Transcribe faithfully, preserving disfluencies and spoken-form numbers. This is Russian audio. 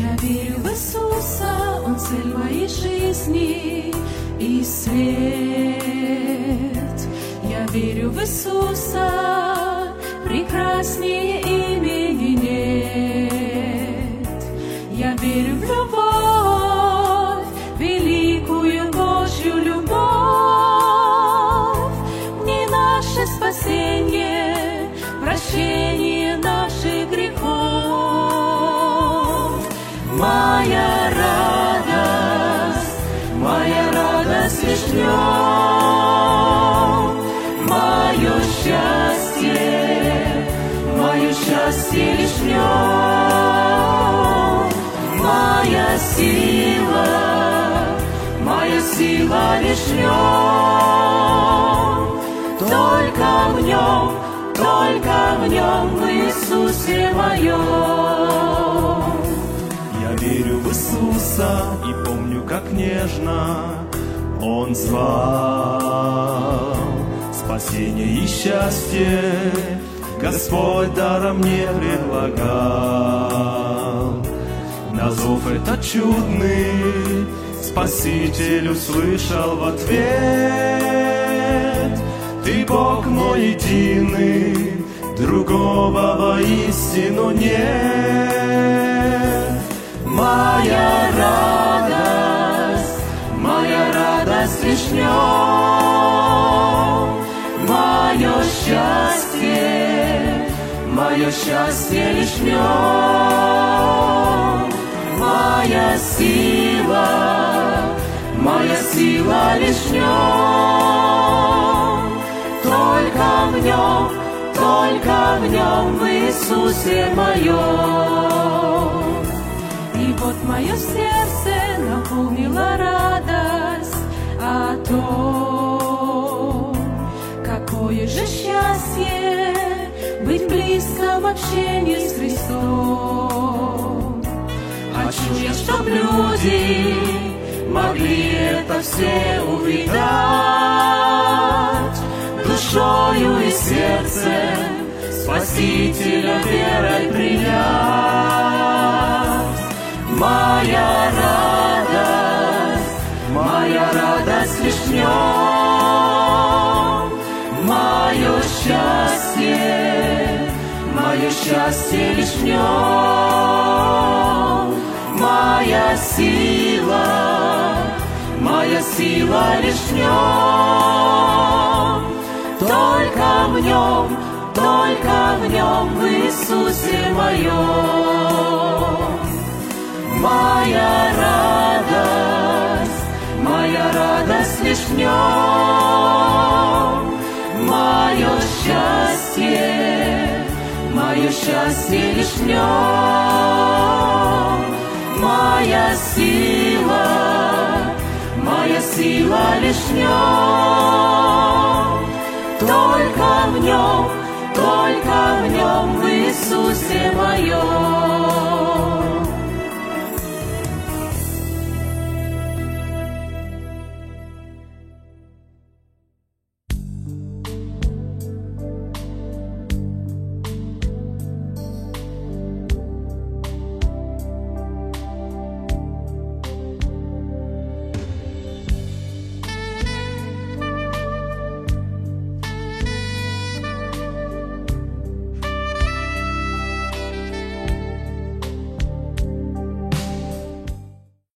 Я верю в Иисуса, Он цель моей жизни и свет. Я верю в Иисуса, прекраснее имени нет. Я верю в любовь, великую Божью любовь, не наше спасение, прощение наших грехов. Моя радость, моя радость лишь в нем, мое счастье, мое счастье лишь в нем, моя сила, моя сила лишь в нем, только в нем, только в нем, в Иисусе моем. Я верю в Иисуса и помню, как нежно Он звал. Спасение и счастье Господь даром мне предлагал. На зов этот чудный Спаситель услышал в ответ: Ты Бог мой единый, другого воистину нет. Моя радость, моя радость лишь в нем, мое счастье, мое счастье лишь в нем, моя сила, моя сила лишь в нем, только в нем, только в нем, в Иисусе моем. И вот мое сердце наполнила радость о том, какое же счастье быть близко в общении с Христом. Хочу я, чтоб люди могли это все увидать, душою и сердцем Спасителя верой принять. Моя радость, моя радость лишь в нем, мое счастье, мое счастье лишь в нем, моя сила, моя сила лишь в нем, только в нем, только в нем, в Иисусе моем. Моя радость, моя радость лишь в нем, мое счастье, мое счастье лишь в нем, моя сила, моя сила лишь в нем, только в нем, только в нем, в Иисусе моем.